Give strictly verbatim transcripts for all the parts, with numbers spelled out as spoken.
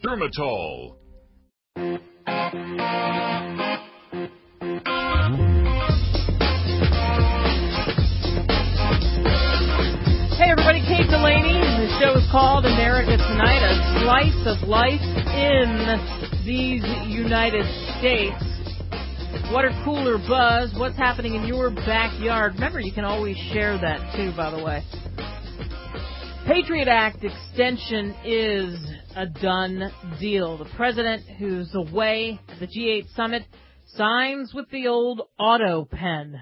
Dermatol. Hey everybody, Kate Delaney. The show is called America Tonight, a slice of life in these United States. Water cooler buzz, what's happening in your backyard? Remember, you can always share that too, by the way. Patriot Act extension is a done deal. The president, who's away at the G eight summit, signs with the old auto pen.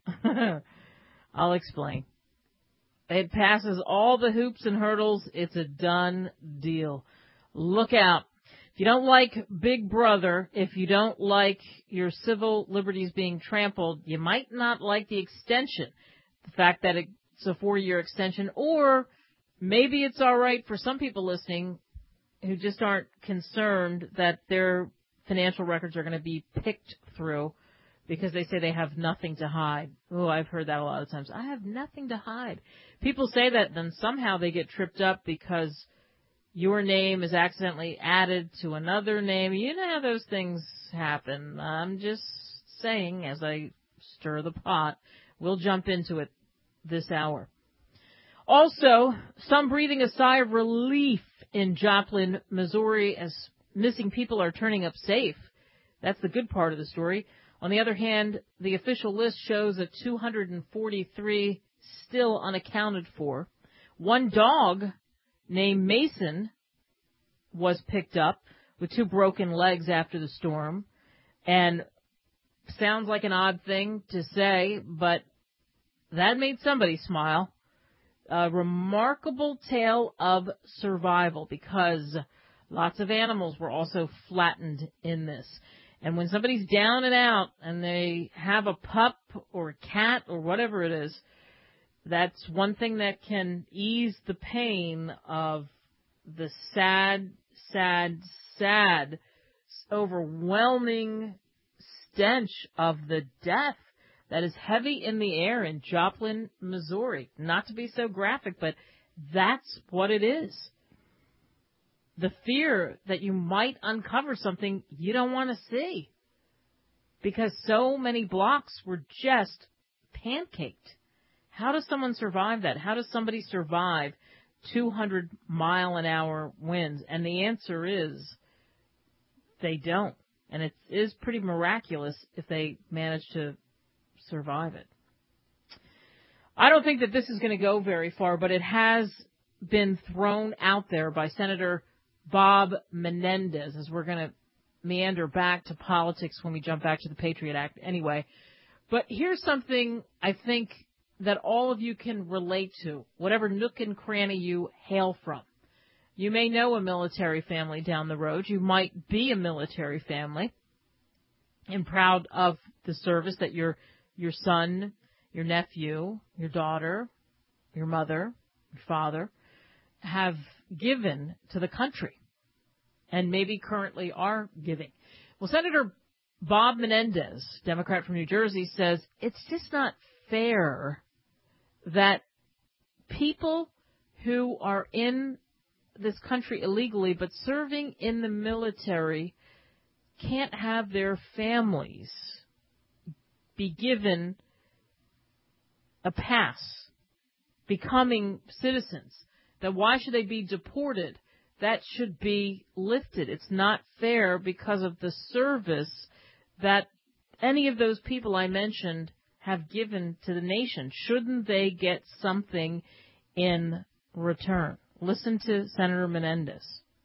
I'll explain. It passes all the hoops and hurdles. It's a done deal. Look out. If you don't like Big Brother, if you don't like your civil liberties being trampled, you might not like the extension. The fact that it's a four-year extension, or maybe it's all right for some people listening who just aren't concerned that their financial records are going to be picked through because they say they have nothing to hide. Oh, I've heard that a lot of times. I have nothing to hide. People say that, then somehow they get tripped up because your name is accidentally added to another name. You know how those things happen. I'm just saying as I stir the pot. We'll jump into it this hour. Also, some breathing a sigh of relief in Joplin, Missouri, as missing people are turning up safe. That's the good part of the story. On the other hand, the official list shows that two hundred forty-three still unaccounted for. One dog named Mason was picked up with two broken legs after the storm. And sounds like an odd thing to say, but that made somebody smile. A remarkable tale of survival because lots of animals were also flattened in this. And when somebody's down and out and they have a pup or a cat or whatever it is, that's one thing that can ease the pain of the sad, sad, sad, overwhelming stench of the death that is heavy in the air in Joplin, Missouri. Not to be so graphic, but that's what it is. The fear that you might uncover something you don't want to see because so many blocks were just pancaked. How does someone survive that? How does somebody survive two hundred mile an hour winds? And the answer is they don't. And it is pretty miraculous if they manage to survive it. I don't think that this is going to go very far, but it has been thrown out there by Senator Bob Menendez, as we're going to meander back to politics when we jump back to the Patriot Act anyway. But here's something I think that all of you can relate to, whatever nook and cranny you hail from. You may know a military family down the road. You might be a military family and proud of the service that your your son, your nephew, your daughter, your mother, your father have given to the country and maybe currently are giving. Well, Senator Bob Menendez, Democrat from New Jersey, says it's just not fair that people who are in this country illegally but serving in the military can't have their families be given a pass, becoming citizens. That why should they be deported? That should be lifted. It's not fair because of the service that any of those people I mentioned have given to the nation. Shouldn't they get something in return? Listen to Senator Menendez.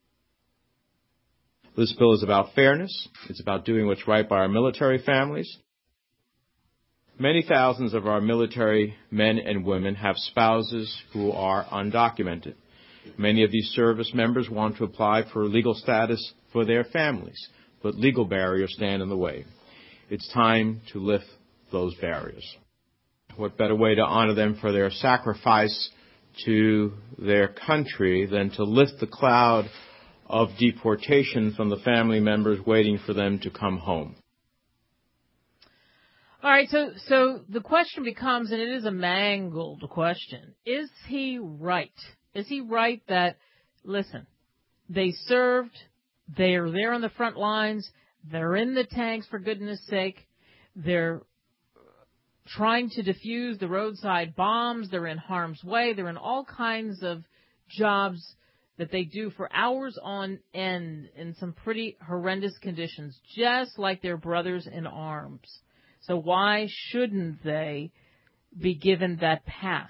This bill is about fairness. It's about doing what's right by our military families. Many thousands of our military men and women have spouses who are undocumented. Many of these service members want to apply for legal status for their families, but legal barriers stand in the way. It's time to lift those barriers. What better way to honor them for their sacrifice to their country than to lift the cloud of deportation from the family members waiting for them to come home? All right, so so the question becomes, and it is a mangled question, is he right? Is he right that, listen, they served, They are there on the front lines. They're in the tanks, for goodness sake. They're trying to defuse the roadside bombs. They're in harm's way. They're in all kinds of jobs that they do for hours on end in some pretty horrendous conditions, just like their brothers in arms. So why shouldn't they be given that pass?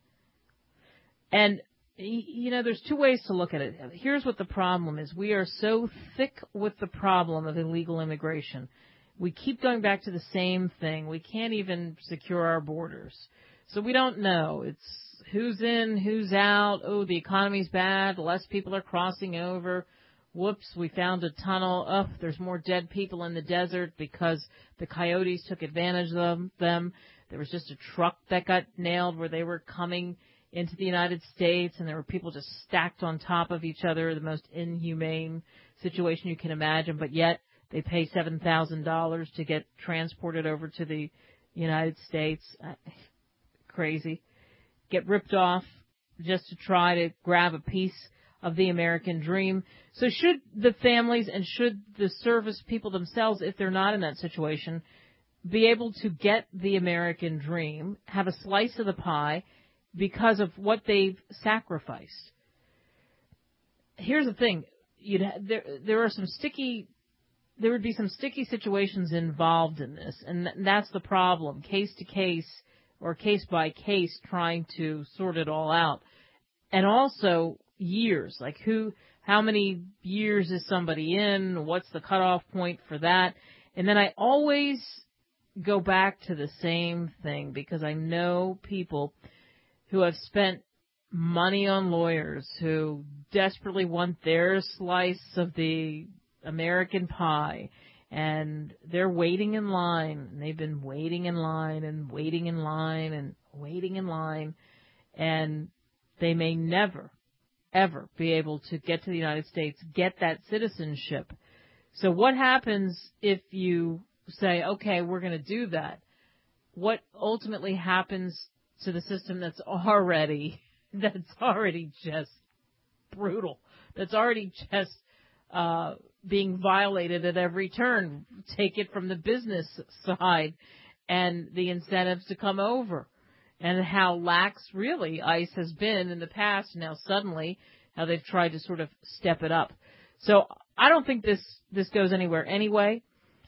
And, you know, there's two ways to look at it. Here's what the problem is. We are so thick with the problem of illegal immigration. We keep going back to the same thing. We can't even secure our borders. So we don't know. It's who's in, who's out. Oh, the economy's bad. Less people are crossing over. Whoops, we found a tunnel. Oh, there's more dead people in the desert because the coyotes took advantage of them. There was just a truck that got nailed where they were coming into the United States, and there were people just stacked on top of each other, the most inhumane situation you can imagine, but yet they pay seven thousand dollars to get transported over to the United States. Crazy. Get ripped off just to try to grab a piece of the American dream. So should the families and should the service people themselves, if they're not in that situation, be able to get the American dream, have a slice of the pie because of what they've sacrificed? Here's the thing. You'd ha- there, there are some sticky, there would be some sticky situations involved in this, and th- that's the problem. Case to case, or case by case, trying to sort it all out. And also years, like who, how many years is somebody in? What's the cutoff point for that? And then I always go back to the same thing because I know people who have spent money on lawyers who desperately want their slice of the American pie. And they're waiting in line, and they've been waiting in line and waiting in line and waiting in line, and they may never, ever be able to get to the United States, get that citizenship. So what happens if you say, okay, we're going to do that? What ultimately happens to the system that's already, that's already just brutal, that's already just uh being violated at every turn? Take it from the business side and the incentives to come over, and how lax really ICE has been in the past. Now suddenly how they've tried to sort of step it up. So I don't think this this goes anywhere anyway,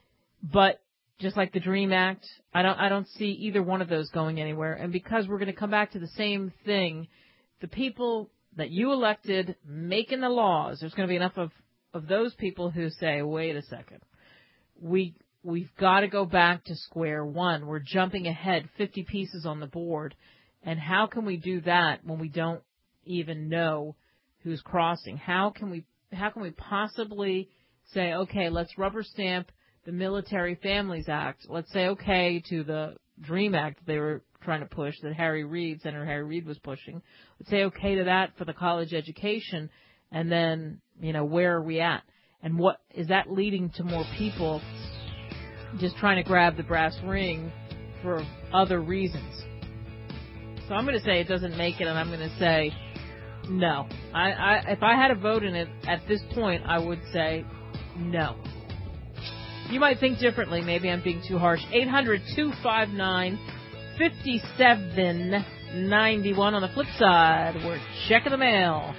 but just like the DREAM Act, I don't I don't see either one of those going anywhere. And because we're going to come back to the same thing, the people that you elected making the laws, there's going to be enough of of those people who say, wait a second, we, we've got to go back to square one. We're jumping ahead fifty pieces on the board. And how can we do that when we don't even know who's crossing? How can we, how can we possibly say, okay, let's rubber stamp the Military Families Act. Let's say okay to the DREAM Act they were trying to push, that Harry Reid, Senator Harry Reid was pushing. Let's say okay to that for the college education. And then, you know, where are we at? And what is that leading to? More people just trying to grab the brass ring for other reasons. So I'm going to say it doesn't make it, and I'm going to say no. I, I, if I had a vote in it at this point, I would say no. You might think differently. Maybe I'm being too harsh. eight hundred, two five nine, five seven nine one. On the flip side, we're checking the mail.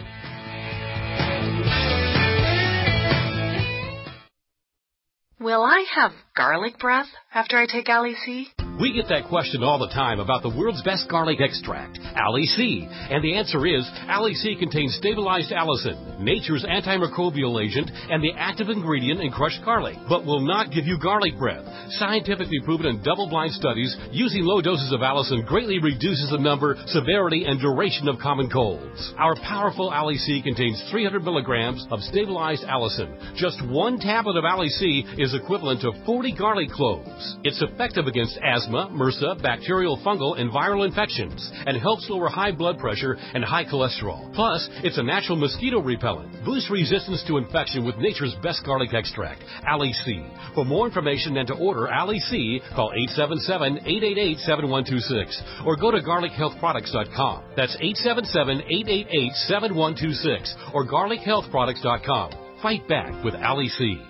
Will I have garlic breath after I take Ali-C? We get that question all the time about the world's best garlic extract, Ali-C. And the answer is, Ali-C contains stabilized allicin, nature's antimicrobial agent, and the active ingredient in crushed garlic, but will not give you garlic breath. Scientifically proven in double-blind studies, using low doses of allicin greatly reduces the number, severity, and duration of common colds. Our powerful Ali-C contains three hundred milligrams of stabilized allicin. Just one tablet of Ali-C is equivalent to forty garlic cloves. It's effective against asthma, MRSA, bacterial, fungal, and viral infections, and helps lower high blood pressure and high cholesterol. Plus, it's a natural mosquito repellent. Boost resistance to infection with nature's best garlic extract, Ali-C. For more information and to order Ali-C, call eight seven seven, eight eight eight, seven one two six or go to garlic health products dot com. That's eight seven seven, eight eight eight, seven one two six or garlic health products dot com. Fight back with Ali C.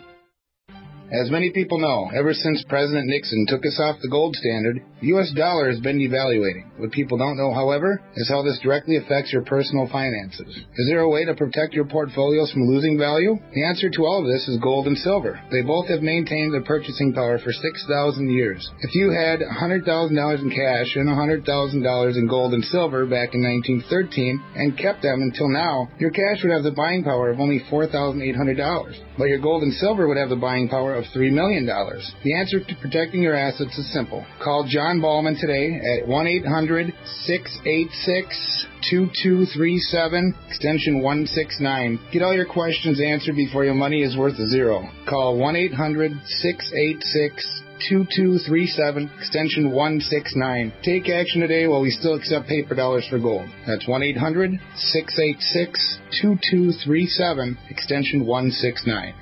As many people know, ever since President Nixon took us off the gold standard, the U S dollar has been devaluating. What people don't know, however, is how this directly affects your personal finances. Is there a way to protect your portfolios from losing value? The answer to all of this is gold and silver. They both have maintained their purchasing power for six thousand years. If you had one hundred thousand dollars in cash and one hundred thousand dollars in gold and silver back in nineteen thirteen and kept them until now, your cash would have the buying power of only four thousand eight hundred dollars, but your gold and silver would have the buying power of three million dollars. The answer to protecting your assets is simple. Call John Ballman today at one eight hundred, six eight six, two two three seven, extension one six nine. Get all your questions answered before your money is worth a zero. Call one eight hundred, six eight six, two two three seven, extension one six nine. Take action today while we still accept paper dollars for gold. That's one eight hundred, six eight six, two two three seven, extension one six nine.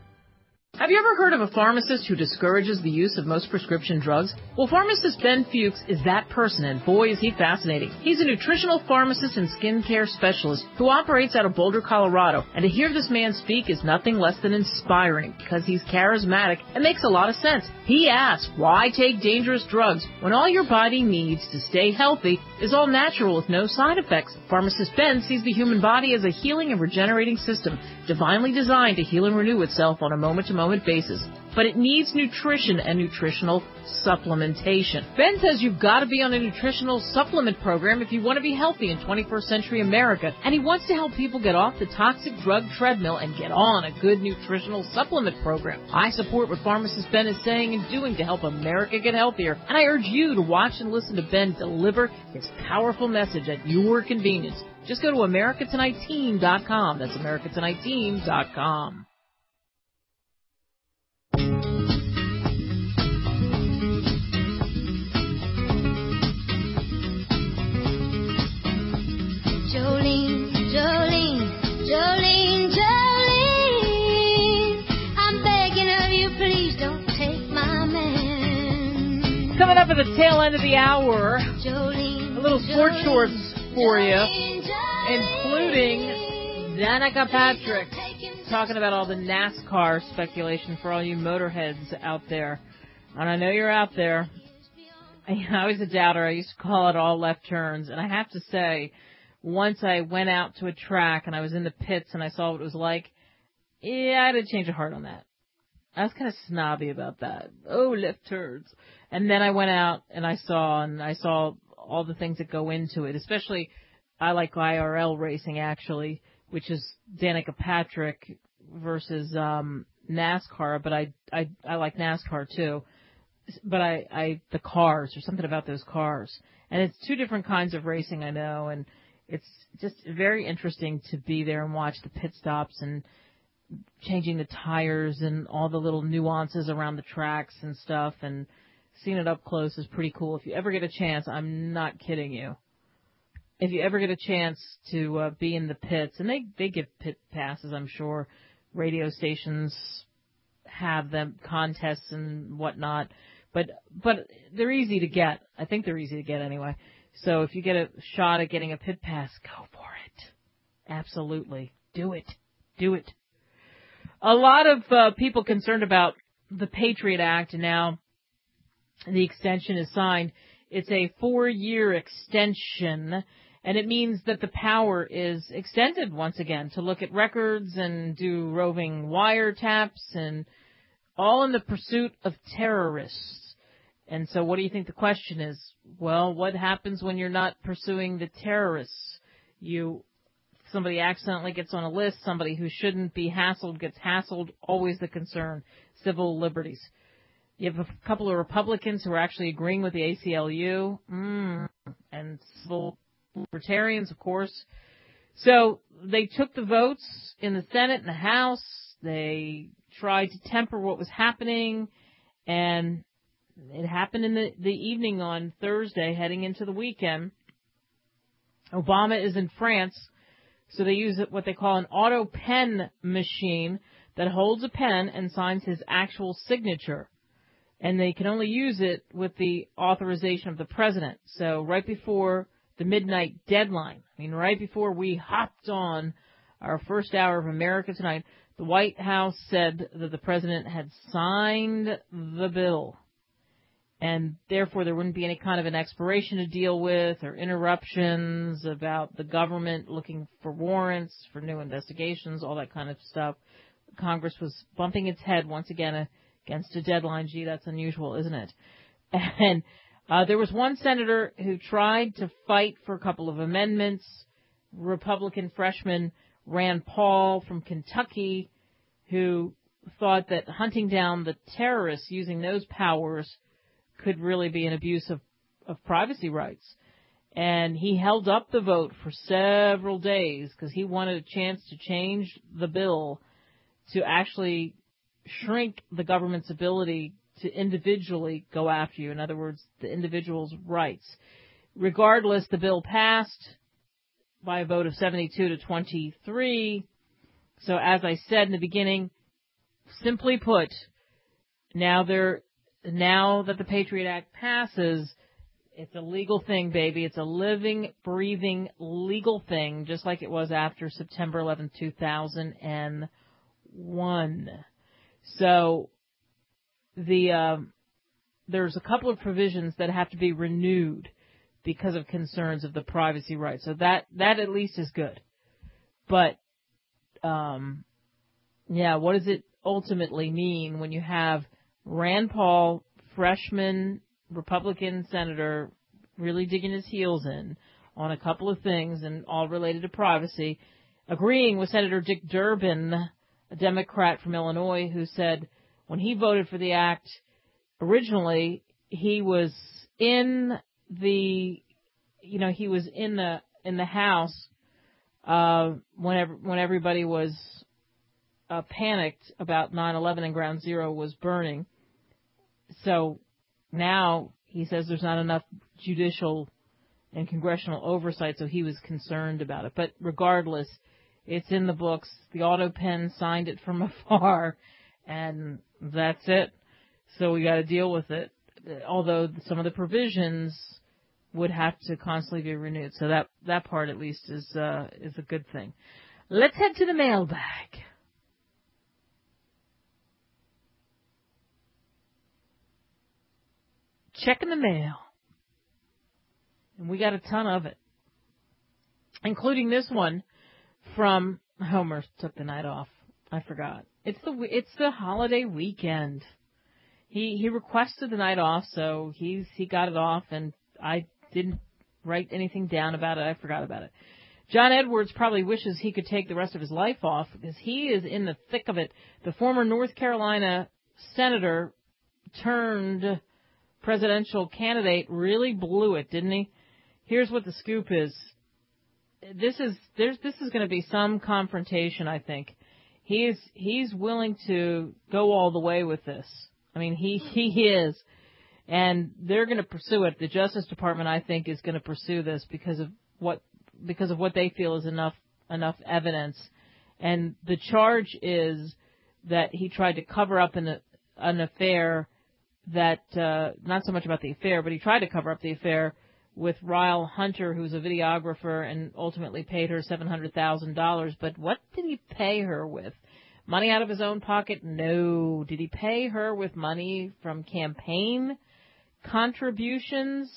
Have you ever heard of a pharmacist who discourages the use of most prescription drugs? Well, pharmacist Ben Fuchs is that person, and boy, is he fascinating. He's a nutritional pharmacist and skincare specialist who operates out of Boulder, Colorado, and to hear this man speak is nothing less than inspiring because he's charismatic and makes a lot of sense. He asks, why take dangerous drugs when all your body needs to stay healthy is all natural with no side effects? Pharmacist Ben sees the human body as a healing and regenerating system, divinely designed to heal and renew itself on a moment-to-moment basis. But it needs nutrition and nutritional supplementation. Ben says you've got to be on a nutritional supplement program if you want to be healthy in twenty-first century America, and he wants to help people get off the toxic drug treadmill and get on a good nutritional supplement program. I support what pharmacist Ben is saying and doing to help America get healthier, and I urge you to watch and listen to Ben deliver his powerful message at your convenience. Just go to America Tonight Team dot com. That's America Tonight Team dot com. Jolene, Jolene, Jolene, Jolene, I'm begging of you, please don't take my man. Coming up at the tail end of the hour, Jolene, a little sport Jolene, shorts for you, Jolene, Jolene, including Danica Patrick, talking about all the NASCAR speculation for all you motorheads out there. And I know you're out there. I was a doubter. I used to call it all left turns. And I have to say, once I went out to a track and I was in the pits and I saw what it was like, yeah, I had to change of heart on that. I was kind of snobby about that. Oh, left turns. And then I went out and I saw, and I saw all the things that go into it, especially I like I R L racing, actually, which is Danica Patrick versus um, NASCAR, but I, I I like NASCAR too. But I, I the cars, there's something about those cars. And it's two different kinds of racing, I know, and it's just very interesting to be there and watch the pit stops and changing the tires and all the little nuances around the tracks and stuff, and seeing it up close is pretty cool. If you ever get a chance, I'm not kidding you. If you ever get a chance to uh, be in the pits, and they, they give pit passes, I'm sure. Radio stations have them, contests and whatnot. But but they're easy to get. I think they're easy to get anyway. So if you get a shot at getting a pit pass, go for it. Absolutely. Do it. Do it. A lot of uh, people concerned about the Patriot Act, and now the extension is signed. It's a four-year extension, and it means that the power is extended once again to look at records and do roving wiretaps, and all in the pursuit of terrorists. And so what do you think the question is? Well, what happens when you're not pursuing the terrorists? You, somebody accidentally gets on a list, somebody who shouldn't be hassled gets hassled, always the concern, civil liberties. You have a couple of Republicans who are actually agreeing with the A C L U, mm, and civil libertarians, of course. So they took the votes in the Senate and the House. They tried to temper what was happening, and it happened in the, the evening on Thursday, heading into the weekend. Obama is in France, so they use what they call an auto pen machine that holds a pen and signs his actual signature. And they can only use it with the authorization of the president. So right before the midnight deadline, I mean, right before we hopped on our first hour of America Tonight, The White House said that the president had signed the bill, and therefore there wouldn't be any kind of an expiration to deal with or interruptions about the government looking for warrants for new investigations, all that kind of stuff. Congress was bumping its head once again against a deadline. Gee, that's unusual, isn't it? And uh, there was one senator who tried to fight for a couple of amendments. Republican freshman Rand Paul from Kentucky, who thought that hunting down the terrorists using those powers could really be an abuse of, of privacy rights. And he held up the vote for several days because he wanted a chance to change the bill to actually shrink the government's ability to individually go after you. In other words, the individual's rights. Regardless, the bill passed by a vote of seventy-two to twenty-three. So as I said in the beginning, simply put, now they're, now that the Patriot Act passes, it's a legal thing, baby. It's a living, breathing, legal thing, just like it was after September eleventh, two thousand one. So the um, there's a couple of provisions that have to be renewed because of concerns of the privacy rights. So that, that at least is good. But, um, yeah, what does it ultimately mean when you have Rand Paul, freshman Republican senator, really digging his heels in on a couple of things and all related to privacy, agreeing with Senator Dick Durbin, a Democrat from Illinois, who said when he voted for the act, originally he was in the, you know, he was in the in the House uh, whenever when everybody was uh, panicked about nine eleven and Ground Zero was burning. So now he says there's not enough judicial and congressional oversight, so he was concerned about it. But regardless, it's in the books. The auto pen signed it from afar, and that's it. So we got to deal with it. Although some of the provisions would have to constantly be renewed, so that that part at least is uh, is a good thing. Let's head to the mailbag. Checking the mail, and we got a ton of it, including this one from Homer. Took the night off. I forgot. It's the it's the holiday weekend. He he requested the night off, so he's he got it off, and I didn't write anything down about it. I forgot about it. John Edwards probably wishes he could take the rest of his life off because he is in the thick of it. The former North Carolina senator turned presidential candidate really blew it, didn't he? Here's what the scoop is. This is there's this is going to be some confrontation, I think. He's he's willing to go all the way with this. I mean, he, he is, and they're going to pursue it. The Justice Department, I think, is going to pursue this because of what because of what they feel is enough enough evidence. And the charge is that he tried to cover up an an affair that uh, not so much about the affair, but he tried to cover up the affair with Ryle Hunter, who's a videographer, and ultimately paid her seven hundred thousand dollars. But what did he pay her with? Money out of his own pocket? No. Did he pay her with money from campaign contributions?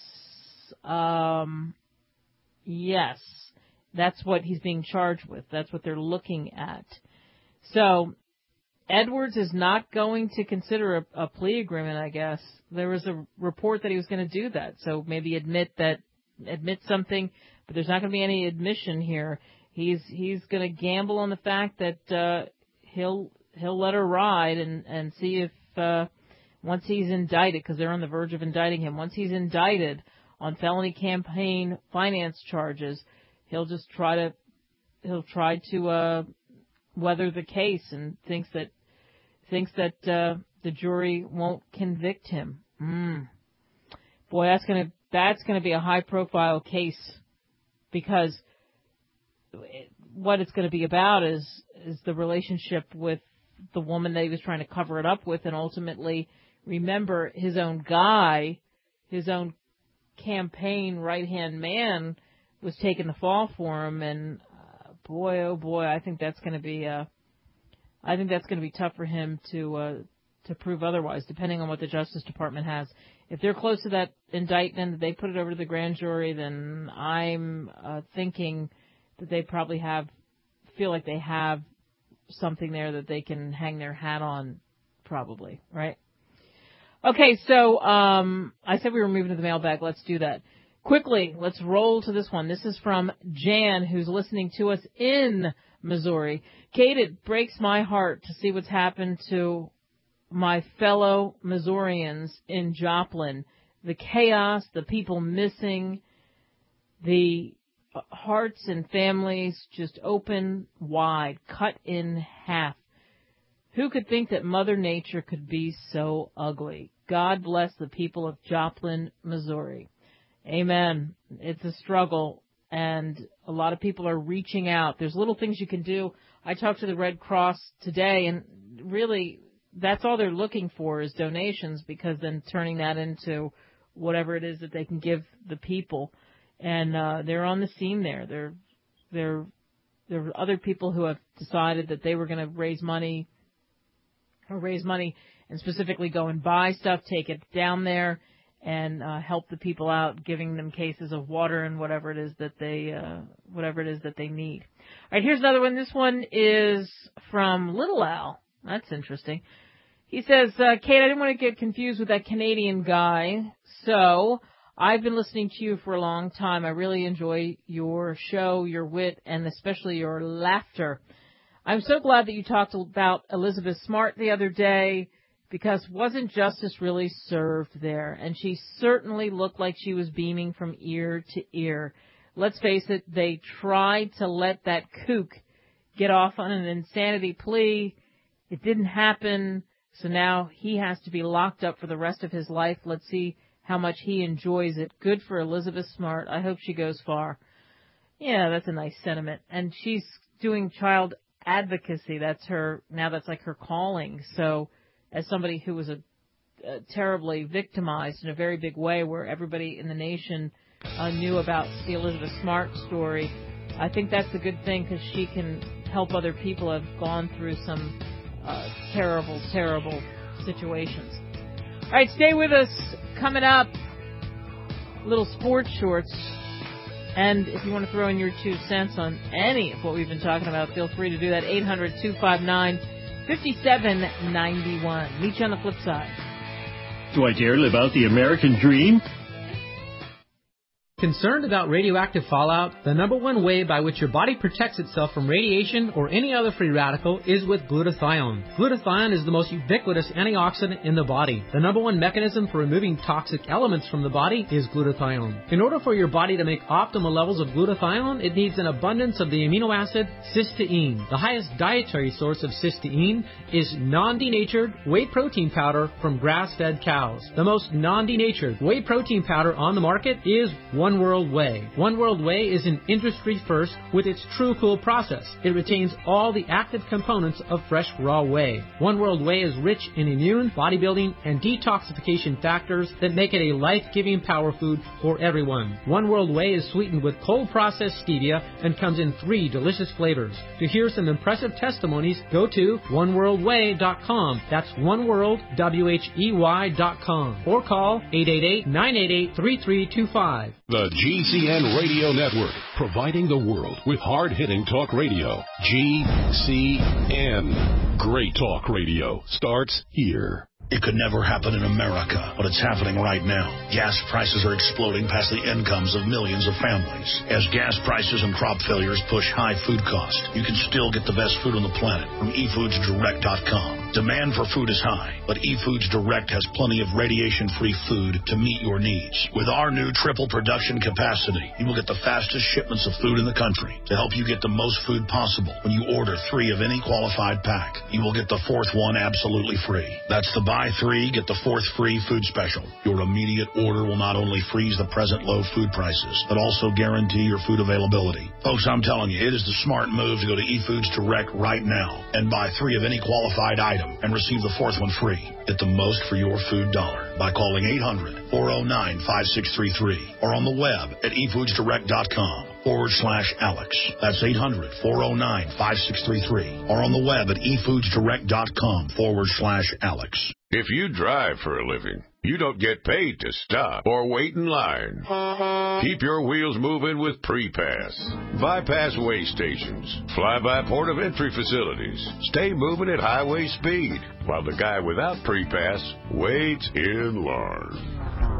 Um, yes. That's what he's being charged with. That's what they're looking at. So Edwards is not going to consider a, a plea agreement, I guess. There was a report that he was going to do that. So maybe admit that, admit something, but there's not going to be any admission here. He's, he's going to gamble on the fact that, uh, he'll, he'll let her ride and, and see if, uh, once he's indicted, because they're on the verge of indicting him, once he's indicted on felony campaign finance charges, he'll just try to, he'll try to, uh, weather the case and thinks that, thinks that, uh, the jury won't convict him. Mm. Boy, that's going to, that's going to be a high profile case, because what it's going to be about is, is the relationship with the woman that he was trying to cover it up with. And ultimately, remember, his own guy, his own campaign right-hand man was taking the fall for him. And uh, boy, oh boy, I think that's going to be a, I think that's going to be tough for him to uh, to prove otherwise, depending on what the Justice Department has. If they're close to that indictment, they put it over to the grand jury, then I'm uh, thinking that they probably have, feel like they have something there that they can hang their hat on, probably, right? Okay, so um, I said we were moving to the mailbag. Let's do that. Quickly, let's roll to this one. This is from Jan, who's listening to us in Missouri. Kate, it breaks my heart to see what's happened to my fellow Missourians in Joplin. The chaos, the people missing, the hearts and families just open wide, cut in half. Who could think that Mother Nature could be so ugly? God bless the people of Joplin, Missouri. Amen. It's a struggle, and a lot of people are reaching out. There's little things you can do. I talked to the Red Cross today, and really that's all they're looking for is donations, because then turning that into whatever it is that they can give the people. And uh, they're on the scene there. They're, they're, there are other people who have decided that they were going to raise money, or raise money and specifically go and buy stuff, take it down there, and uh, help the people out, giving them cases of water and whatever it is that they, uh, whatever it is that they need. All right, here's another one. This one is from Little Al. That's interesting. He says, uh, Kate, I didn't want to get confused with that Canadian guy, so I've been listening to you for a long time. I really enjoy your show, your wit, and especially your laughter. I'm so glad that you talked about Elizabeth Smart the other day, because wasn't justice really served there? And she certainly looked like she was beaming from ear to ear. Let's face it, they tried to let that kook get off on an insanity plea. It didn't happen, so now he has to be locked up for the rest of his life. Let's see how much he enjoys it. Good for Elizabeth Smart. I hope she goes far. Yeah, that's a nice sentiment. And she's doing child advocacy. That's her, now that's like her calling. So as somebody who was a, a terribly victimized in a very big way, where everybody in the nation uh, knew about the Elizabeth Smart story, I think that's a good thing, because she can help other people who have gone through some uh, terrible, terrible situations. All right, stay with us. Coming up, little sports shorts. And if you want to throw in your two cents on any of what we've been talking about, feel free to do that. eight hundred, two five nine, five seven nine one. Meet you on the flip side. Do I dare live out the American dream? Concerned about radioactive fallout? The number one way by which your body protects itself from radiation or any other free radical is with glutathione. Glutathione is the most ubiquitous antioxidant in the body. The number one mechanism for removing toxic elements from the body is glutathione. In order for your body to make optimal levels of glutathione, it needs an abundance of the amino acid cysteine. The highest dietary source of cysteine is non-denatured whey protein powder from grass-fed cows. The most non-denatured whey protein powder on the market is One World Whey. One World Whey is an industry first with its True Cool process. It retains all the active components of fresh raw whey. One World Whey is rich in immune, bodybuilding, and detoxification factors that make it a life-giving power food for everyone. One World Whey is sweetened with cold-processed stevia and comes in three delicious flavors. To hear some impressive testimonies, go to one world whey dot com. That's oneworld, W H E Y dot com. Or call eight eight eight, nine eight eight, three three two five. The G C N Radio Network, providing the world with hard-hitting talk radio. G C N. Great talk radio starts here. It could never happen in America, but it's happening right now. Gas prices are exploding past the incomes of millions of families. As gas prices and crop failures push high food costs, you can still get the best food on the planet from e foods direct dot com. Demand for food is high, but eFoods Direct has plenty of radiation-free food to meet your needs. With our new triple production capacity, you will get the fastest shipments of food in the country to help you get the most food possible. When you order three of any qualified pack, you will get the fourth one absolutely free. That's the buy three, get the fourth free food special. Your immediate order will not only freeze the present low food prices, but also guarantee your food availability. Folks, I'm telling you, it is the smart move to go to eFoods Direct right now and buy three of any qualified item and receive the fourth one free. Get the most for your food dollar by calling eight hundred, four oh nine, five six three three or on the web at e foods direct dot com. forward slash Alex. That's eight hundred, four oh nine, five six three three. Or on the web at efoodsdirect.com forward slash Alex. If you drive for a living, you don't get paid to stop or wait in line. Keep your wheels moving with Pre-Pass. Bypass way stations, fly-by port of entry facilities. Stay moving at highway speed while the guy without Pre-Pass waits in line.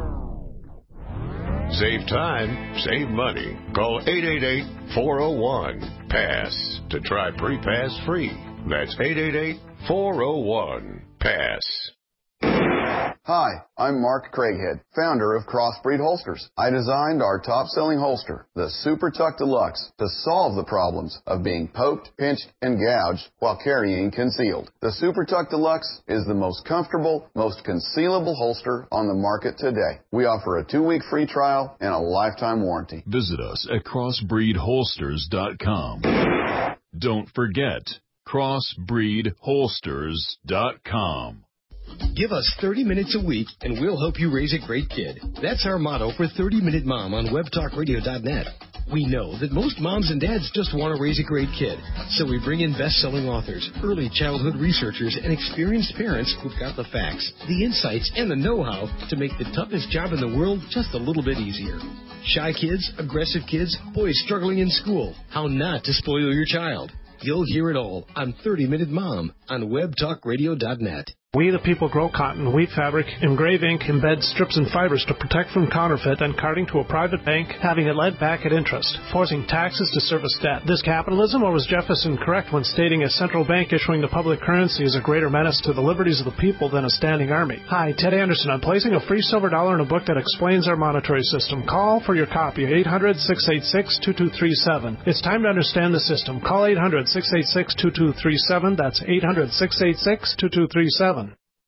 Save time, save money. Call eight eight eight, four oh one, PASS to try Pre-Pass free. That's eight eight eight, four oh one, PASS. Hi, I'm Mark Craighead, founder of Crossbreed Holsters. I designed our top-selling holster, the Super Tuck Deluxe, to solve the problems of being poked, pinched, and gouged while carrying concealed. The Super Tuck Deluxe is the most comfortable, most concealable holster on the market today. We offer a two-week free trial and a lifetime warranty. Visit us at crossbreed holsters dot com. Don't forget, crossbreed holsters dot com. Give us thirty minutes a week, and we'll help you raise a great kid. That's our motto for thirty minute mom on web talk radio dot net. We know that most moms and dads just want to raise a great kid, so we bring in best-selling authors, early childhood researchers, and experienced parents who've got the facts, the insights, and the know-how to make the toughest job in the world just a little bit easier. Shy kids, aggressive kids, boys struggling in school, how not to spoil your child. You'll hear it all on thirty minute mom on web talk radio dot net. We the people grow cotton, weave fabric, engrave ink, embed strips and fibers to protect from counterfeit and carting to a private bank, having it led back at interest, forcing taxes to service debt. This capitalism, or was Jefferson correct when stating a central bank issuing the public currency is a greater menace to the liberties of the people than a standing army? Hi, Ted Anderson. I'm placing a free silver dollar in a book that explains our monetary system. Call for your copy, eight hundred, six eight six, two two three seven. It's time to understand the system. Call eight hundred, six eight six, two two three seven. That's eight hundred, six eight six, two two three seven.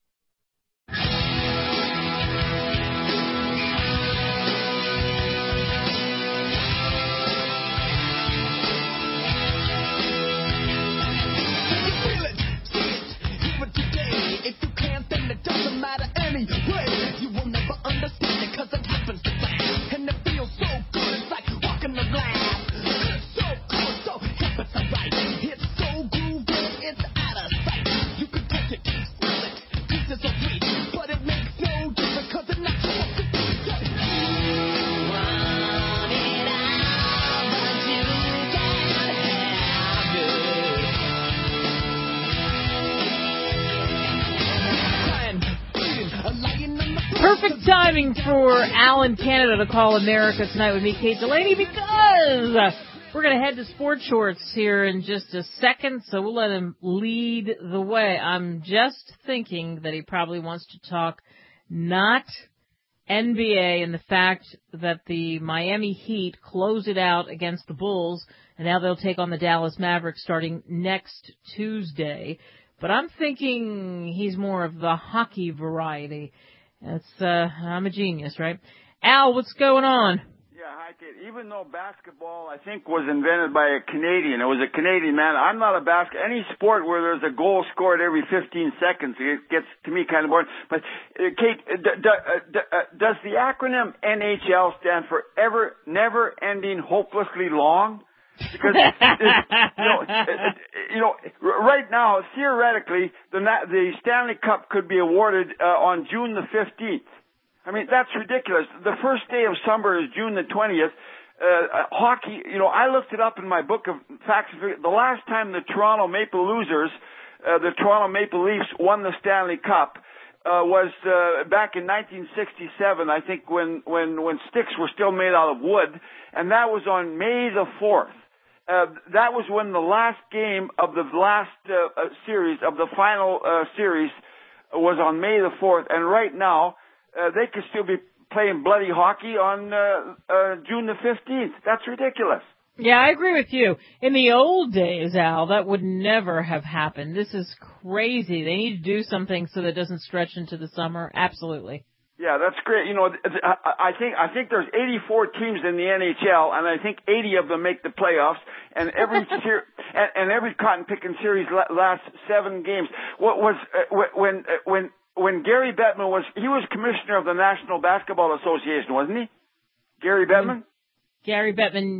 Perfect timing for Al in Canada to call America Tonight with me, Kate Delaney, because we're going to head to Sports Shorts here in just a second, so we'll let him lead the way. I'm just thinking that he probably wants to talk not N B A and the fact that the Miami Heat closed it out against the Bulls, and now they'll take on the Dallas Mavericks starting next Tuesday. But I'm thinking he's more of the hockey variety. That's, uh, I'm a genius, right? Al, what's going on? Yeah, hi, Kate. Even though basketball, I think, was invented by a Canadian, it was a Canadian man. I'm not a basket. Any sport where there's a goal scored every fifteen seconds, it gets, to me, kind of boring. But, uh, Kate, d- d- uh, d- uh, does the acronym N H L stand for ever, never ending, hopelessly long? Because, it, you know, it, you know, right now, theoretically, the, the Stanley Cup could be awarded uh, on June the fifteenth. I mean, that's ridiculous. The first day of summer is June the twentieth. Uh, hockey, you know, I looked it up in my book of facts. The last time the Toronto Maple Losers, uh, the Toronto Maple Leafs won the Stanley Cup, uh, was uh, back in nineteen sixty-seven, I think, when, when, when sticks were still made out of wood, and that was on May the fourth. Uh, that was when the last game of the last uh, uh, series, of the final uh, series, was on May the fourth. And right now, uh, they could still be playing bloody hockey on uh, uh, June the fifteenth. That's ridiculous. Yeah, I agree with you. In the old days, Al, that would never have happened. This is crazy. They need to do something so that it doesn't stretch into the summer. Absolutely. Yeah, that's great. You know, I think I think there's eighty-four teams in the N H L, and I think eighty of them make the playoffs. And every ser- and, and every cotton picking series lasts seven games. What was uh, when uh, when when Gary Bettman was he was commissioner of the National Basketball Association, wasn't he? Gary Bettman. Gary Bettman.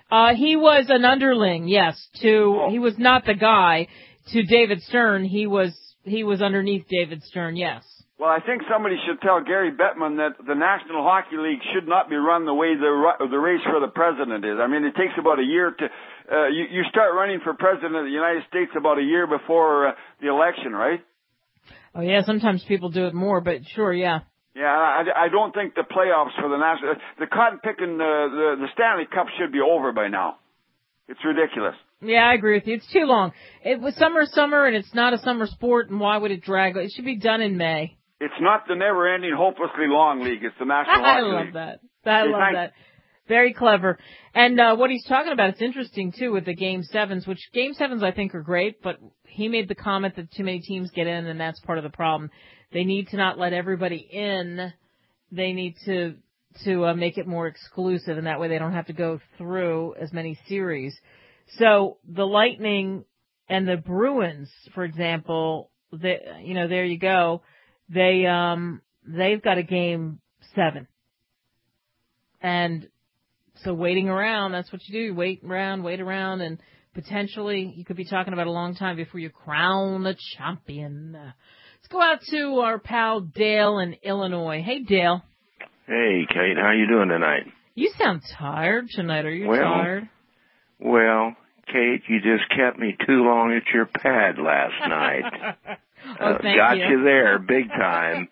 Uh, he was an underling, yes. To he was not the guy to David Stern. He was he was underneath David Stern, yes. Well, I think somebody should tell Gary Bettman that the National Hockey League should not be run the way the the race for the president is. I mean, it takes about a year to uh, you you start running for president of the United States about a year before uh, the election, right? Oh yeah, sometimes people do it more, but sure, yeah. Yeah, I, I don't think the playoffs for the national the cotton picking uh, the the Stanley Cup should be over by now. It's ridiculous. Yeah, I agree with you. It's too long. It was summer, summer, and it's not a summer sport. And why would it drag? It should be done in May. It's not the never-ending, hopelessly long league. It's the National Hockey League. I love that. I Hey, love thanks. that. Very clever. And uh, what he's talking about, it's interesting, too, with the Game sevens, which Game sevens I think are great, but he made the comment that too many teams get in, and that's part of the problem. They need to not let everybody in. They need to to uh, make it more exclusive, and that way they don't have to go through as many series. So the Lightning and the Bruins, for example, they, you know, there you go. They um they've got a game seven. And so waiting around, that's what you do. You wait around, wait around, and potentially you could be talking about a long time before you crown a champion. Uh, let's go out to our pal Dale in Illinois. Hey, Dale. Hey, Kate, how you doing tonight? You sound tired tonight. Are you well, tired? Well, Kate, you just kept me too long at your pad last night. Oh, uh, thank got you. you there, big time.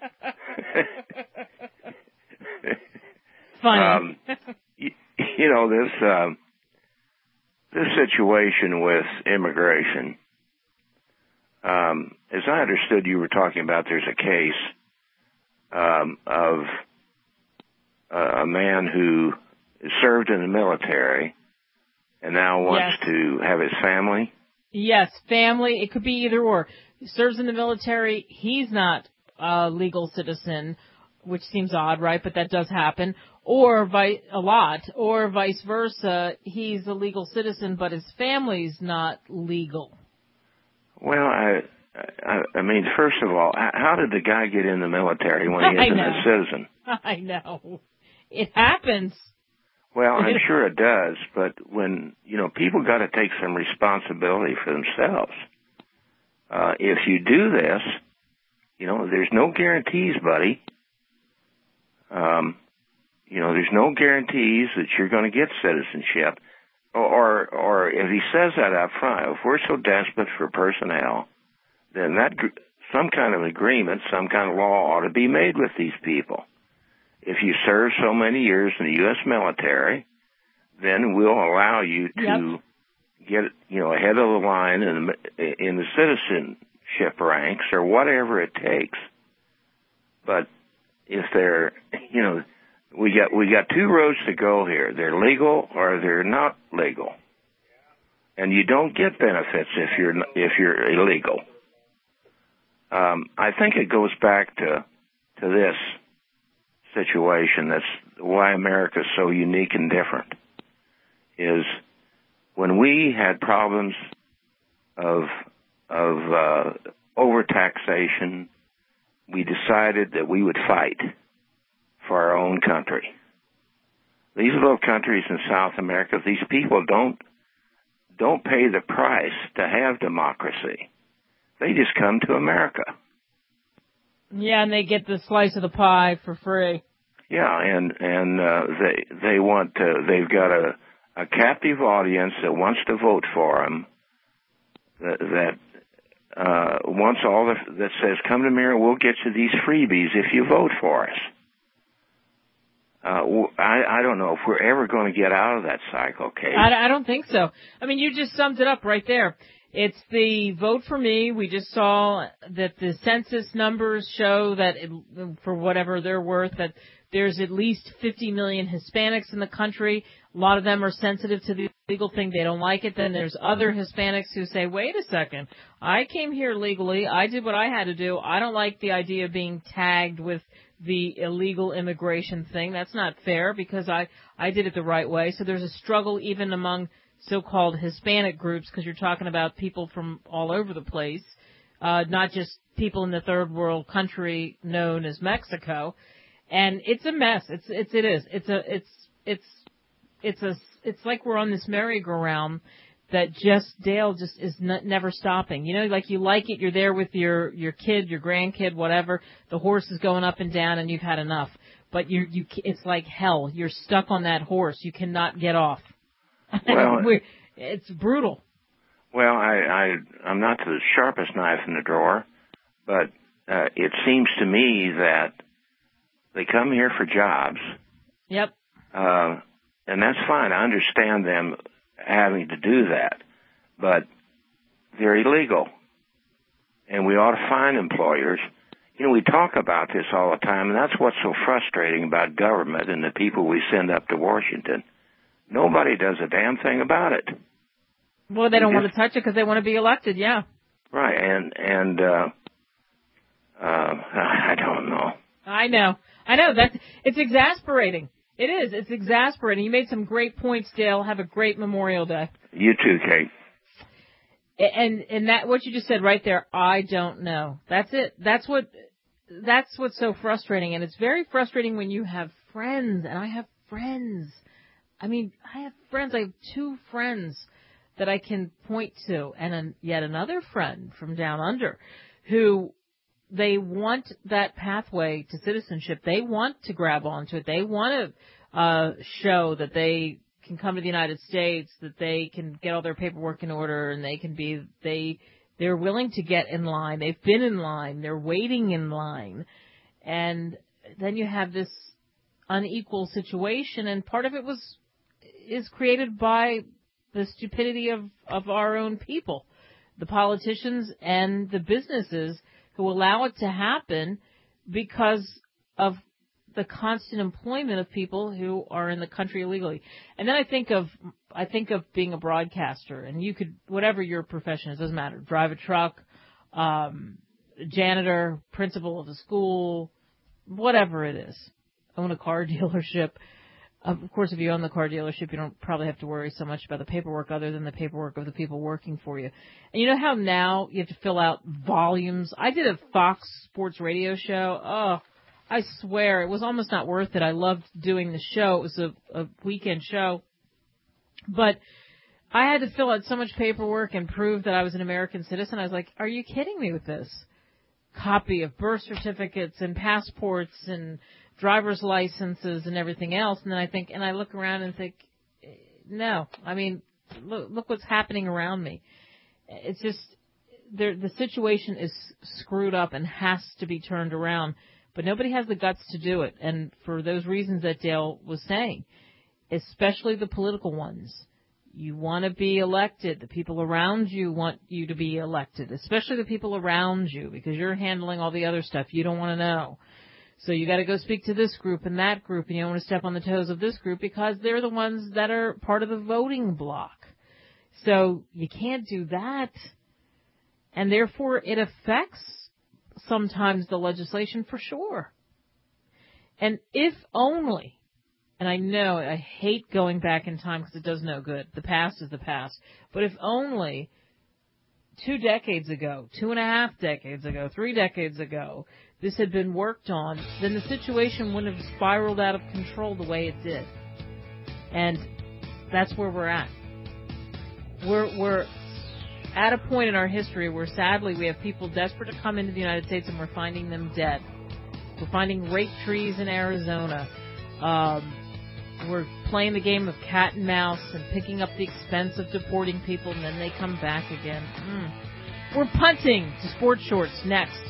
Funny. Um, you, you know, this uh, this situation with immigration, um, as I understood you were talking about, there's a case um, of uh, a man who served in the military and now wants Yes. to have his family. Yes, family. It could be either or. He serves in the military. He's not a legal citizen, which seems odd, right? But that does happen. Or vi- a lot. Or vice versa. He's a legal citizen, but his family's not legal. Well, I, I, I mean, first of all, h- how did the guy get in the military when he I isn't know. a citizen? I know. It happens. Well, I'm sure it does, but when, you know, people got to take some responsibility for themselves. Uh, if you do this, you know, there's no guarantees, buddy. Um, you know, there's no guarantees that you're going to get citizenship. Or, or if he says that up front, if we're so desperate for personnel, then that some kind of agreement, some kind of law ought to be made with these people. If you serve so many years in the U S military, then we'll allow you to yep. get, you know, ahead of the line in the, in the citizenship ranks or whatever it takes. But if they're, you know, we got we got two roads to go here. They're legal or they're not legal, and you don't get benefits if you're if you're illegal. Um, I think it goes back to to this situation. That's why America's so unique and different. Is when we had problems of of uh, overtaxation, we decided that we would fight for our own country. These little countries in South America, these people don't don't pay the price to have democracy. They just come to America. Yeah, and they get the slice of the pie for free. Yeah, and and uh, they they want to, they've got a a captive audience that wants to vote for them. That, that uh, wants all the that says, "Come to me, and we'll get you these freebies if you vote for us." Uh, I, I don't know if we're ever going to get out of that cycle, Kate. I, I don't think so. I mean, you just summed it up right there. It's the vote for me. We just saw that the census numbers show that, it, for whatever they're worth, that there's at least fifty million Hispanics in the country. A lot of them are sensitive to the legal thing. They don't like it. Then there's other Hispanics who say, wait a second, I came here legally. I did what I had to do. I don't like the idea of being tagged with the illegal immigration thing. That's not fair because I, I did it the right way. So there's a struggle even among so-called Hispanic groups because you're talking about people from all over the place, uh, not just people in the third world country known as Mexico. And it's a mess. It's, it's, it is. It's a, it's, it's, it's a it's like we're on this merry-go-round that just, Dale just is n- never stopping. You know, like you like it, you're there with your, your kid, your grandkid, whatever. The horse is going up and down and you've had enough. But you, you, it's like hell. You're stuck on that horse. You cannot get off. Well, it's brutal. Well, I, I, I'm not the sharpest knife in the drawer, but uh, it seems to me that they come here for jobs. Yep. Uh, and that's fine. I understand them having to do that, but they're illegal. And we ought to find employers. You know, we talk about this all the time, and that's what's so frustrating about government and the people we send up to Washington. Nobody does a damn thing about it. Well, they don't just, want to touch it because they want to be elected, yeah. Right, and, and uh, uh, I don't know. I know. I know. That's, it's exasperating. It is. It's exasperating. You made some great points, Dale. Have a great Memorial Day. You too, Kate. And and that what you just said right there, I don't know. That's it. That's what that's what's so frustrating, and it's very frustrating when you have friends, and I have friends. I mean, I have friends. I have two friends that I can point to, and an, yet another friend from down under who they want that pathway to citizenship. They want to grab onto it. They want to uh, show that they can come to the United States, that they can get all their paperwork in order, and they can be, they, they're willing to get in line. They've been in line. They're waiting in line. And then you have this unequal situation, and part of it was, is created by the stupidity of, of our own people, the politicians and the businesses who allow it to happen because of the constant employment of people who are in the country illegally. And then I think of, I think of being a broadcaster, and you could, whatever your profession is, doesn't matter, drive a truck, um, janitor, principal of a school, whatever it is, own a car dealership. Of course, if you own the car dealership, you don't probably have to worry so much about the paperwork other than the paperwork of the people working for you. And you know how now you have to fill out volumes? I did a Fox Sports radio show. Oh, I swear, it was almost not worth it. I loved doing the show. It was a, a weekend show. But I had to fill out so much paperwork and prove that I was an American citizen. I was like, are you kidding me with this? Copy of birth certificates and passports and driver's licenses and everything else. And then I think, and I look around and think, no, I mean, look, look what's happening around me. It's just, there, the situation is screwed up and has to be turned around. But nobody has the guts to do it. And for those reasons that Dale was saying, especially the political ones, you want to be elected. The people around you want you to be elected, especially the people around you, because you're handling all the other stuff you don't want to know. So you got to go speak to this group and that group, and you don't want to step on the toes of this group because they're the ones that are part of the voting block. So you can't do that. And therefore it affects sometimes the legislation for sure. And if only, and I know I hate going back in time because it does no good. The past is the past. But if only two decades ago, two and a half decades ago, three decades ago, this had been worked on, then the situation wouldn't have spiraled out of control the way it did. And that's where we're at. We're, we're at a point in our history where sadly we have people desperate to come into the United States and we're finding them dead. We're finding rape trees in Arizona. Um, we're playing the game of cat and mouse and picking up the expense of deporting people, and then they come back again. Mm. We're punting to Sports Shorts next.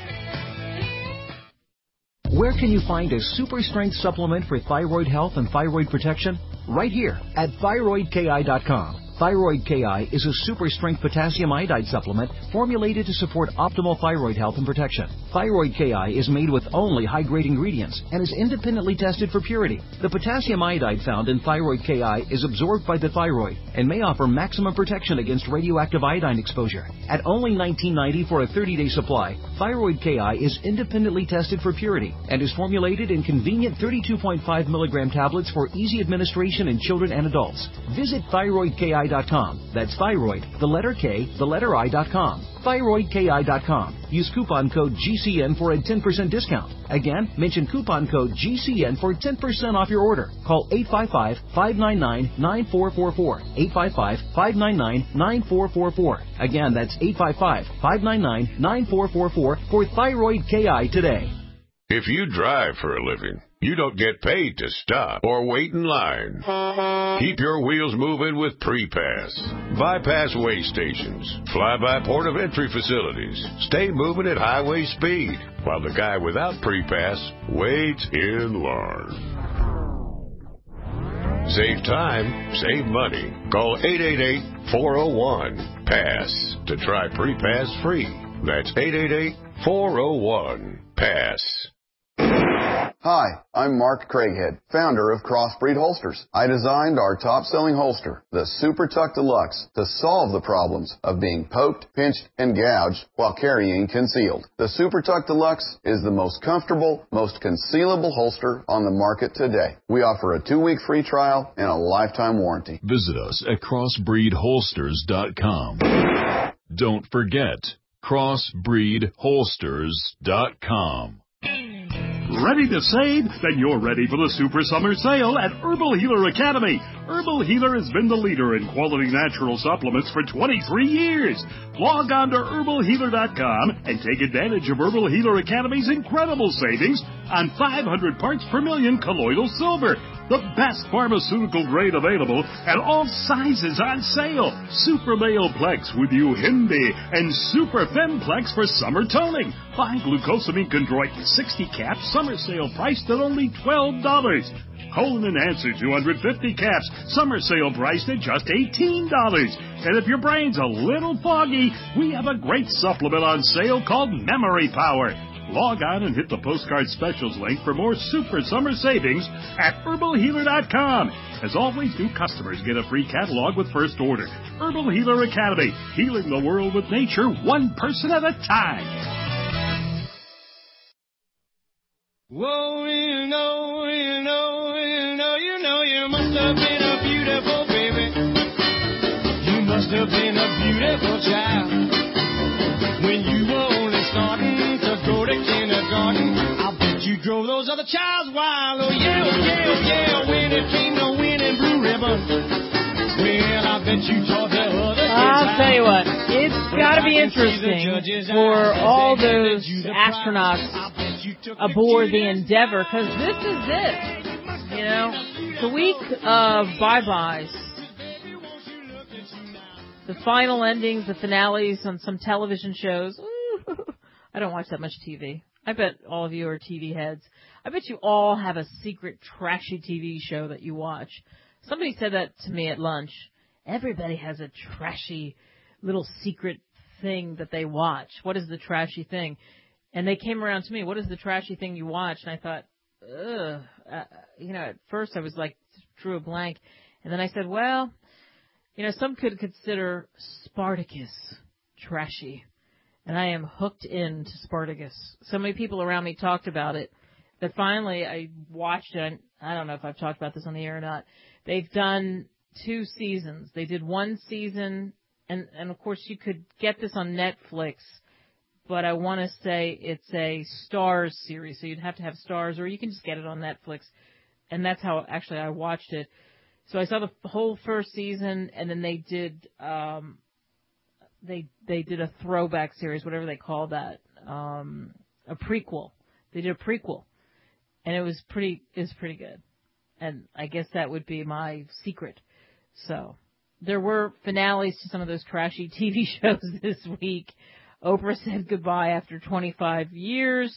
Where can you find a super strength supplement for thyroid health and thyroid protection? Right here at thyroid K I dot com. Thyroid K I is a super strength potassium iodide supplement formulated to support optimal thyroid health and protection. Thyroid K I is made with only high-grade ingredients and is independently tested for purity. The potassium iodide found in Thyroid K I is absorbed by the thyroid and may offer maximum protection against radioactive iodine exposure. At only nineteen ninety dollars for a thirty-day supply, Thyroid K I is independently tested for purity and is formulated in convenient thirty-two point five milligram tablets for easy administration in children and adults. Visit thyroid K I I dot com. That's thyroid, the letter K, the letter I dot com. thyroid K I dot com. Use coupon code G C N for a ten percent discount. Again, mention coupon code G C N for ten percent off your order. Call eight five five, five nine nine, nine four four four. eight five five, five nine nine, nine four four four. Again, that's eight five five, five nine nine, nine four four four for Thyroid K I today. If you drive for a living, you don't get paid to stop or wait in line. Keep your wheels moving with Pre-Pass. Bypass way stations, fly-by port of entry facilities. Stay moving at highway speed while the guy without Pre-Pass waits in line. Save time, save money. Call eight eight eight, four oh one, PASS to try Pre-Pass free. That's eight eight eight, four oh one, PASS. Hi, I'm Mark Craighead, founder of Crossbreed Holsters. I designed our top-selling holster, the Super Tuck Deluxe, to solve the problems of being poked, pinched, and gouged while carrying concealed. The Super Tuck Deluxe is the most comfortable, most concealable holster on the market today. We offer a two-week free trial and a lifetime warranty. Visit us at crossbreed holsters dot com. Don't forget, crossbreed holsters dot com. Ready to save? Then you're ready for the Super Summer Sale at Herbal Healer Academy. Herbal Healer has been the leader in quality natural supplements for twenty-three years. Log on to herbal healer dot com and take advantage of Herbal Healer Academy's incredible savings on five hundred parts per million colloidal silver, the best pharmaceutical grade available, and all sizes on sale. Super Male Plex with Uhimbi and Super Femplex for summer toning. Buy glucosamine chondroit sixty caps, summer sale priced at only twelve dollars. Colon Enhancer two hundred fifty caps, summer sale priced at just eighteen dollars. And if your brain's a little foggy, we have a great supplement on sale called Memory Power. Log on and hit the postcard specials link for more super summer savings at herbal healer dot com. As always, new customers get a free catalog with first order. Herbal Healer Academy, healing the world with nature one person at a time. Whoa, you know, you know, you know, you know, you must have been a beautiful baby. You must have been a beautiful child. When you were only starting to go to kindergarten, I bet you drove those other childs wild. Oh yeah, oh yeah, oh yeah, when it came to winning blue ribbon. Well, I bet you taught the other kids. I'll tell you what, it's got to be interesting for all those astronauts aboard the Endeavour, because this is it. You know, the week of bye-byes, the final endings, the finales on some television shows. Ooh, I don't watch that much T V. I bet all of you are T V heads. I bet you all have a secret trashy T V show that you watch. Somebody said that to me at lunch. Everybody has a trashy little secret thing that they watch. What is the trashy thing? And they came around to me, what is the trashy thing you watch? And I thought, ugh. Uh, you know, at first I was like, drew a blank. And then I said, well, you know, some could consider Spartacus trashy. And I am hooked into Spartacus. So many people around me talked about it that finally I watched it. I don't know if I've talked about this on the air or not. They've done two seasons. They did one season, and, and of course you could get this on Netflix, but I want to say it's a Starz series, so you'd have to have Starz, or you can just get it on Netflix. And that's how actually I watched it. So I saw the whole first season, and then they did um, they they did a throwback series, whatever they call that, um, a prequel. They did a prequel, and it was pretty it was pretty good. And I guess that would be my secret. So there were finales to some of those trashy T V shows this week. Oprah said goodbye after twenty-five years,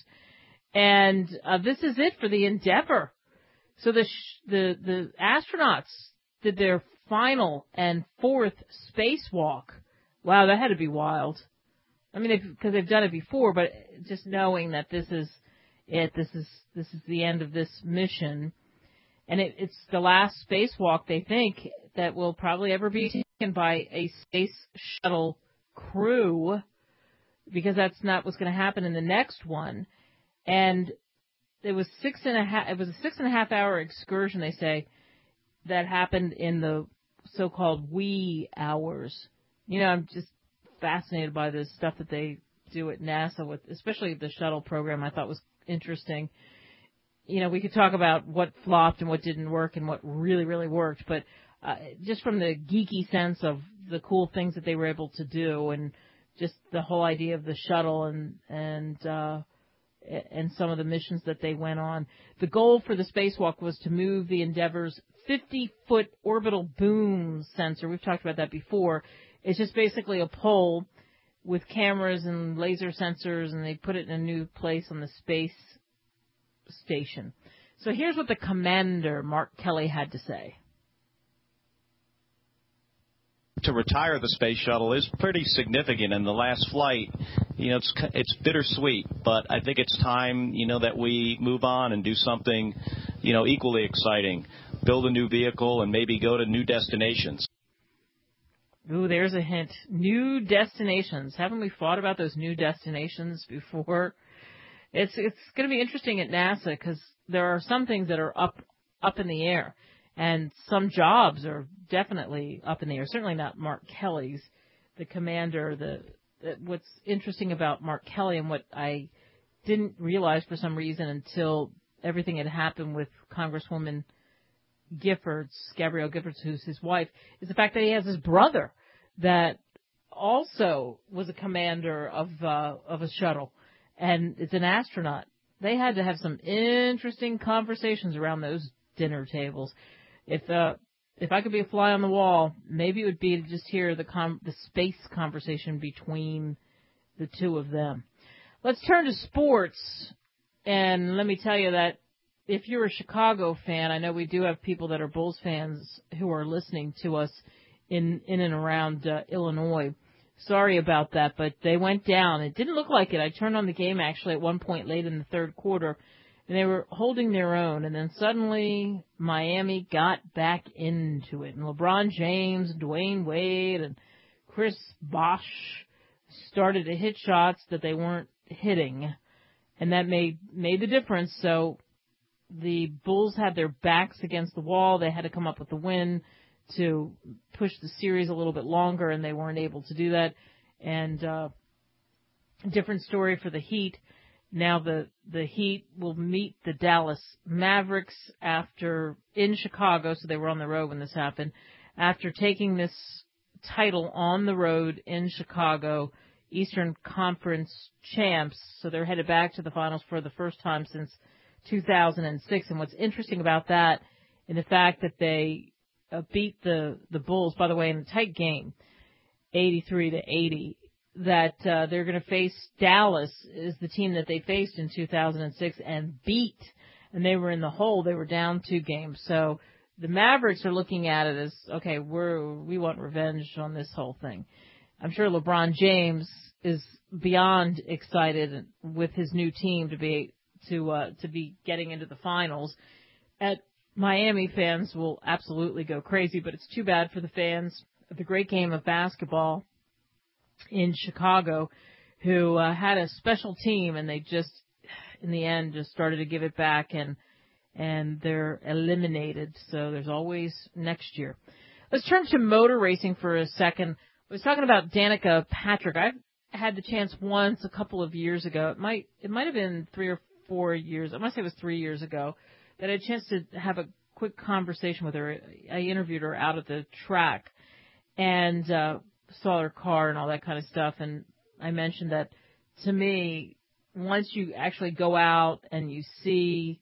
and uh, this is it for the Endeavour. So the sh- the the astronauts did their final and fourth spacewalk. Wow, that had to be wild. I mean, because they've, they've done it before, but just knowing that this is it, this is this is the end of this mission, and it, it's the last spacewalk they think that will probably ever be taken by a space shuttle crew, because that's not what's going to happen in the next one. And it was six and a half. It was a six and a half hour excursion, they say, that happened in the so-called wee hours. You know, I'm just fascinated by the stuff that they do at NASA, with especially the shuttle program. I thought was interesting. You know, we could talk about what flopped and what didn't work and what really, really worked, but uh, just from the geeky sense of the cool things that they were able to do, and just the whole idea of the shuttle and and uh, and some of the missions that they went on. The goal for the spacewalk was to move the Endeavour's fifty-foot orbital boom sensor. We've talked about that before. It's just basically a pole with cameras and laser sensors, and they put it in a new place on the space station. So here's what the commander, Mark Kelly, had to say. To retire the space shuttle is pretty significant. In the last flight, you know, it's it's bittersweet, but I think it's time, you know, that we move on and do something, you know, equally exciting. Build a new vehicle and maybe go to new destinations. Ooh, there's a hint. New destinations. Haven't we thought about those new destinations before? It's it's going to be interesting at NASA because there are some things that are up up in the air, and some jobs are definitely up in the air. Certainly not Mark Kelly's, the commander. The, the what's interesting about Mark Kelly, and what I didn't realize for some reason until everything had happened with Congresswoman Giffords, Gabrielle Giffords, who's his wife, is the fact that he has his brother that also was a commander of uh, of a shuttle, and it's an astronaut. They had to have some interesting conversations around those dinner tables. If uh, if I could be a fly on the wall, maybe it would be to just hear the com- the space conversation between the two of them. Let's turn to sports, and let me tell you that if you're a Chicago fan, I know we do have people that are Bulls fans who are listening to us in in and around uh, Illinois. Sorry about that, but they went down. It didn't look like it. I turned on the game actually at one point late in the third quarter, and they were holding their own. And then suddenly Miami got back into it. And LeBron James, Dwayne Wade, and Chris Bosh started to hit shots that they weren't hitting, and that made made the difference. So the Bulls had their backs against the wall. They had to come up with the win to push the series a little bit longer, and they weren't able to do that. And uh, different story for the Heat. Now the, the Heat will meet the Dallas Mavericks after in Chicago, so they were on the road when this happened. After taking this title on the road in Chicago, Eastern Conference champs, so they're headed back to the finals for the first time since two thousand six. And what's interesting about that, in the fact that they uh, beat the, the Bulls, by the way, in a tight game, eighty-three to eighty, that uh, they're going to face Dallas, is the team that they faced in two thousand six and beat. And they were in the hole. They were down two games. So the Mavericks are looking at it as, okay, we're, we want revenge on this whole thing. I'm sure LeBron James is beyond excited with his new team to be to uh, to be getting into the finals. At Miami, fans will absolutely go crazy, but it's too bad for the fans of the great game of basketball in Chicago, who uh, had a special team, and they just, in the end, just started to give it back, and and they're eliminated. So there's always next year. Let's turn to motor racing for a second. I was talking about Danica Patrick. I've had the chance once a couple of years ago. It might it might have been three or four years. I must say it was three years ago that I had a chance to have a quick conversation with her. I interviewed her out at the track and uh, saw her car and all that kind of stuff. And I mentioned that to me, once you actually go out and you see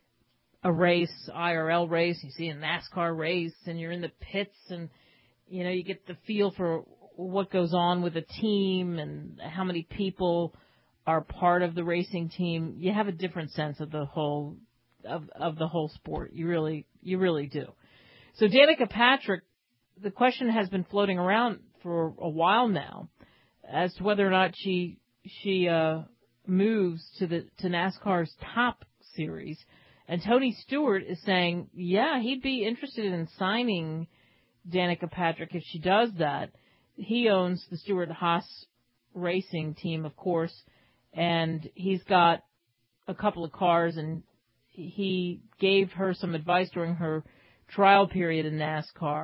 a race, I R L race, you see a NASCAR race, and you're in the pits, and you know, you get the feel for what goes on with a team and how many people are part of the racing team. You have a different sense of the whole of of the whole sport. You really you really do. So Danica Patrick, the question has been floating around for a while now as to whether or not she she uh, moves to the to NASCAR's Top Series. And Tony Stewart is saying, yeah, he'd be interested in signing Danica Patrick if she does that. He owns the Stewart-Haas racing team, of course, and he's got a couple of cars, and he gave her some advice during her trial period in NASCAR,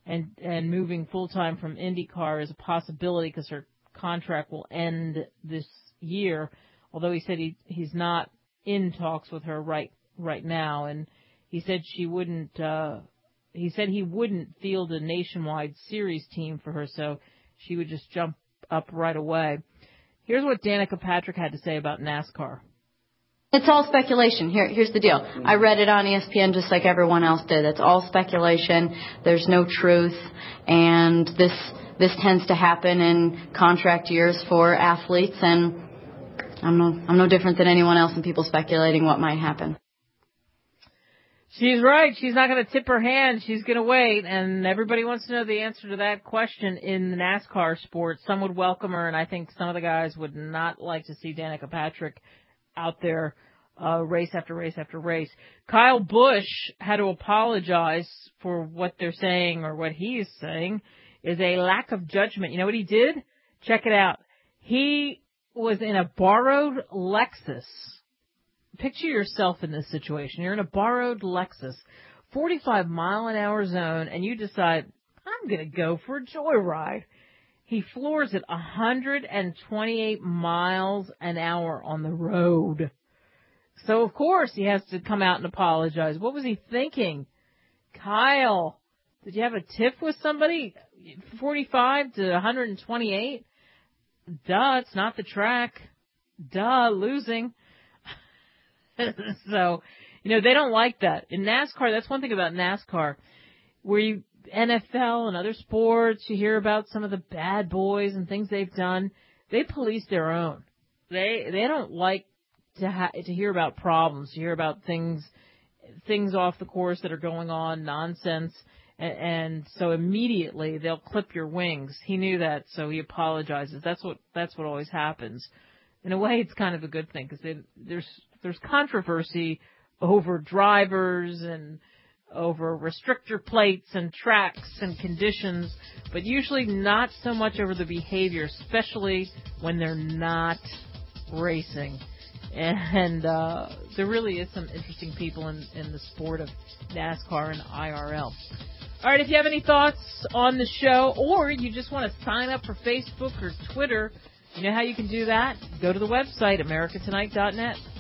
and and moving full-time from IndyCar is a possibility because her contract will end this year, although he said he he's not in talks with her right right now, and he said she wouldn't uh he said he wouldn't field a nationwide series team for her, so she would just jump up right away. Here's what Danica Patrick had to say about NASCAR. It's all speculation. Here, here's the deal. I read it on E S P N just like everyone else did. It's all speculation. There's no truth, and this this tends to happen in contract years for athletes, and I'm no I'm no different than anyone else in people speculating what might happen. She's right. She's not going to tip her hand. She's going to wait, and everybody wants to know the answer to that question in the NASCAR sport. Some would welcome her, and I think some of the guys would not like to see Danica Patrick out there uh, race after race after race. Kyle Busch had to apologize for what they're saying, or what he is saying is a lack of judgment. You know what he did? Check it out. He was in a borrowed Lexus. Picture yourself in this situation. You're in a borrowed Lexus, forty-five mile an hour zone, and you decide, I'm going to go for a joyride. He floors it one hundred twenty-eight miles an hour on the road. So, of course, he has to come out and apologize. What was he thinking? Kyle, did you have a tiff with somebody? forty-five to one hundred twenty-eight? Duh, it's not the track. Duh, losing. So, you know, they don't like that. In NASCAR, that's one thing about NASCAR, where you, N F L and other sports, you hear about some of the bad boys and things they've done. They police their own. They they don't like to ha- to hear about problems, to hear about things things off the course that are going on, nonsense, and, and so immediately they'll clip your wings. He knew that, so he apologizes. That's what that's what always happens. In a way, it's kind of a good thing because there's there's controversy over drivers and over restrictor plates and tracks and conditions, but usually not so much over the behavior, especially when they're not racing. And uh, there really is some interesting people in, in the sport of NASCAR and I R L. All right, if you have any thoughts on the show, or you just want to sign up for Facebook or Twitter, you know how you can do that? Go to the website, america tonight dot net.